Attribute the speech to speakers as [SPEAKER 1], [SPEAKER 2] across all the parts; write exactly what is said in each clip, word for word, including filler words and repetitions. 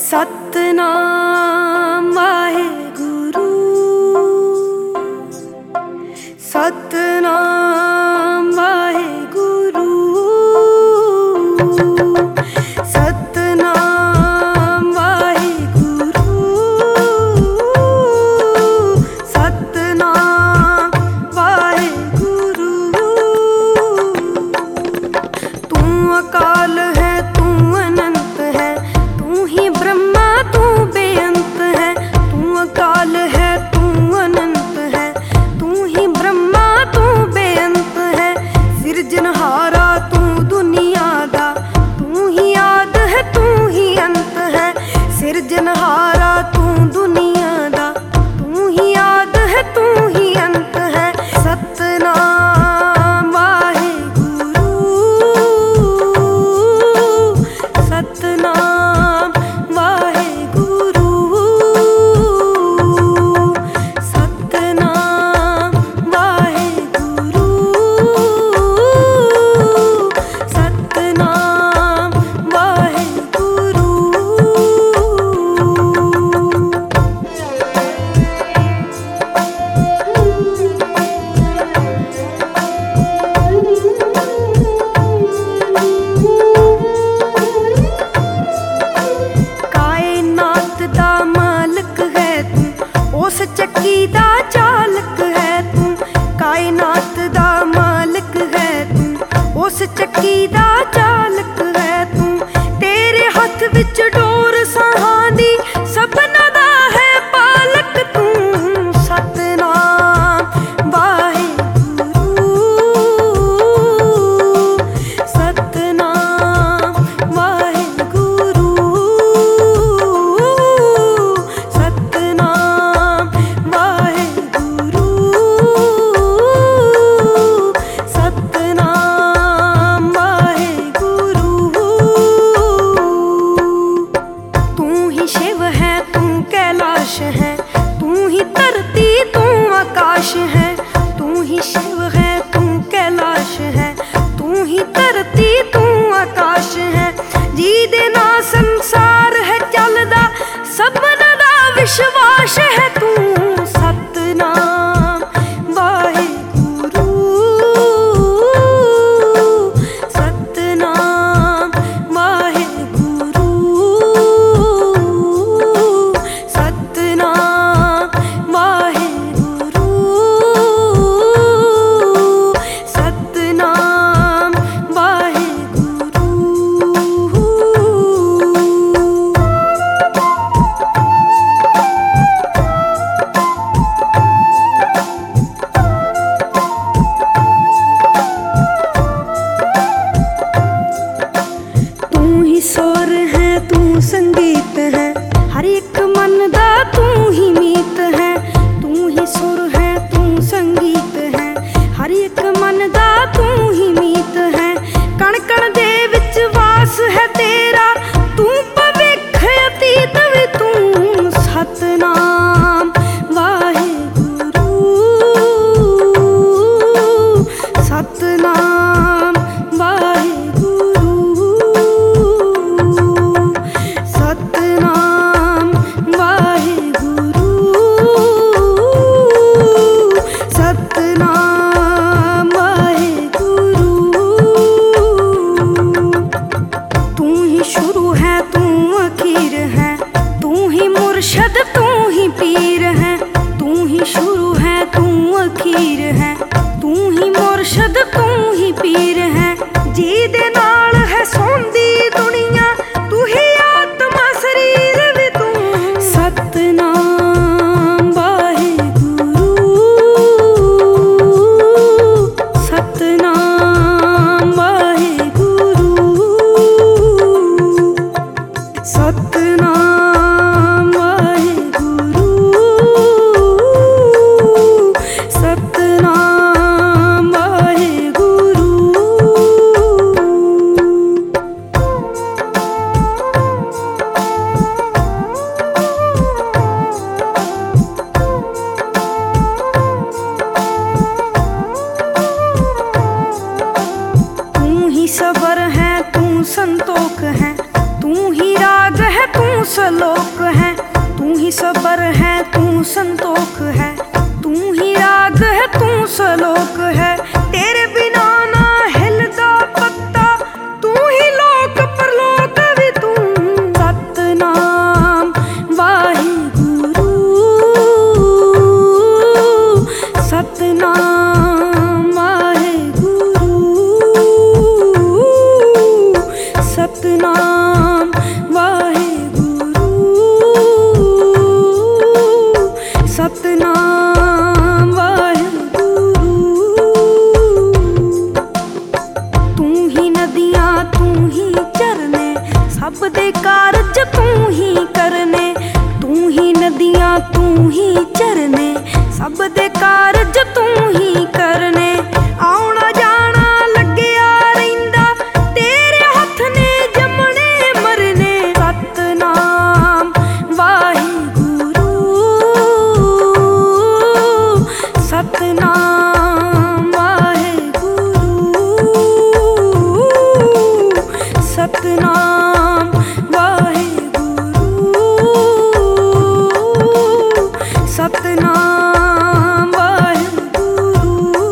[SPEAKER 1] सतनाम वाहेगुरु, सतनाम वाहेगुरु, सतनाम वाहेगुरु, सतनाम वाहेगुरु। तू अकाल है, तू अनंत है, तू ही ब्रह्मा तू बेअंत है। तू अकाल है, तू अनंत है, तू ही ब्रह्मा तू बेअंत है। सिरजनहारा तू दुनिया दा, तू ही आद है, तू ही अंत है। सिरजनहारा तू दुनिया दा, तू ही आद है, तू ही अंत है। सतनाम वाहेगुरु, सतनाम वाहेगुरु, सतनाम वाहेगुरु, सतनाम वाहेगुरु। कायनात दा मालिक है तू, उस चक्की दा चालक है तू। कायनात दा मालिक है तू, उस चक्की दा चालक है तू। तेरे हथ विच डोर साहां दी, सबना दा है पालक तू। सतनाम वाहेगुरु, सतनाम वाहेगुरु, सतनाम वाहेगुरु, सतनाम वाहेगुरु। तू ही शिव है, तू कैलाश है, तू ही धरती तू आकाश है। तू ही शिव है, तू कैलाश है, तू ही धरती तू आकाश है। जी दे ना संसार है चलदा, सबना दा विश्वास है तू। सतनाम वाहेगुरु, सतनाम वाहेगुरु, सतनाम वाहेगुरु, सतनाम वाहेगुरु। तू ही सुर है, तू संगीत है, हर एक मन दा तू ही मीत है। तू ही सुर है, तू संगीत है, हर एक मन दा तू ही मीत है। कण कण दे विच वास है तेरा, तू भविख अतीत भी तू। सतनाम वाहेगुरु, सतनाम वाहेगुरु, सतनाम वाहेगुरु, सतनाम वाहेगुरु। तू ही शुरू है, तू अखीर है, तू ही मुर्शद तू ही पीर है। तू ही शुरू है, तू अखीर है, तू ही मुर्शद तू ही पीर है। जी दे नाल है सौंदी दुनिया, तू ही आत्मा शरीर भी तू। सतनाम वाहेगुरु, सतनाम वाहेगुरु, सतनाम वाहेगुरु, सतनाम वाहेगुरु। तू ही सबर है, तू संतोख है, तू ही राग है, तू सलोक है, तू ही सबर है, तू संतोख है, तू ही राग है, तू सलोक है। तेरे बिना ना हिलदा पत्ता, तू ही लोक परलोक भी तू। सतनाम वाहिगुरु, सतनाम वाहिगुरु, सतनाम वाहिगुरु, सतनाम वाहिगुरु। तू ही नदियां तू ही झरने, सब दे कारज तू ही करने। तू ही नदियां तू ही झरने, सब दे कारज तू ही करने। आउणा जाना लग्या रहिंदा, तेरे हथ ने जमने मरने। सतनाम वाहिगुरु, सतनाम वाहिगुरु, सतनाम वाहिगुरु, सतनाम वाहिगुरु।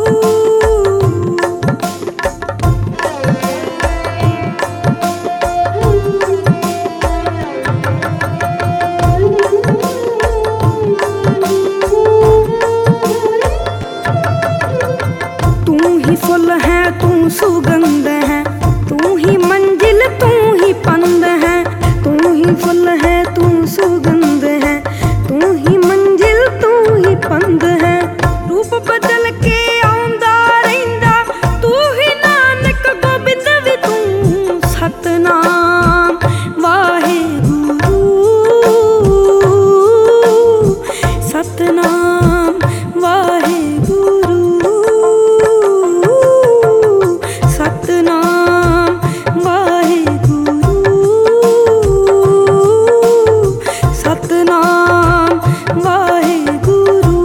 [SPEAKER 1] तू ही फुल है, तू सुगंध है, तू ही मंजिल, तू ही पंद है। तू ही फुल है, तू सुगंध है, तू ही मंजिल, तू ही पंद है। रूप बदल के आउंदा रहिंदा, तू ही नानक गोबिंद भी तू। सतनाम वाहिगुरु, सतनाम वाहिगुरु, सतनाम वाहिगुरु, सतनाम वाहिगुरु।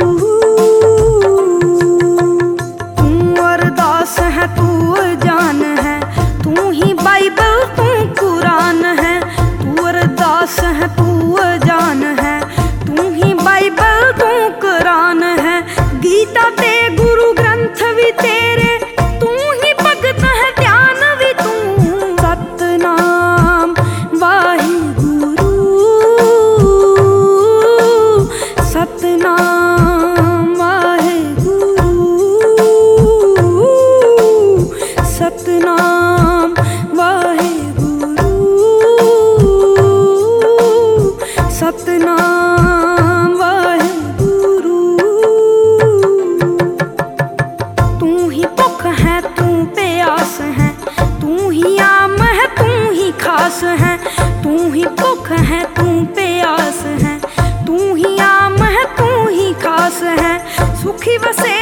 [SPEAKER 1] तू अरदास है, तू जान है, तू ही बाइबल, तू कुरान है। तू अरदास है, तू जान है, तू ही बाइबल, तू कुरान है। गीता ते गुरु ग्रंथ भी तेरे, तू ही भगत है, ध्यान भी तू। सतनाम वाहिगुरु, सतनाम वाहिगुरु, सतनाम वाहिगुरु, सतनाम वाहिगुरु। तू ही भुख है, तू प्यास है, तू ही आम है, तू ही खास है। तू ही भुख है, तू प्यास है, तू ही आम है, तू ही खास है। सुखी बसे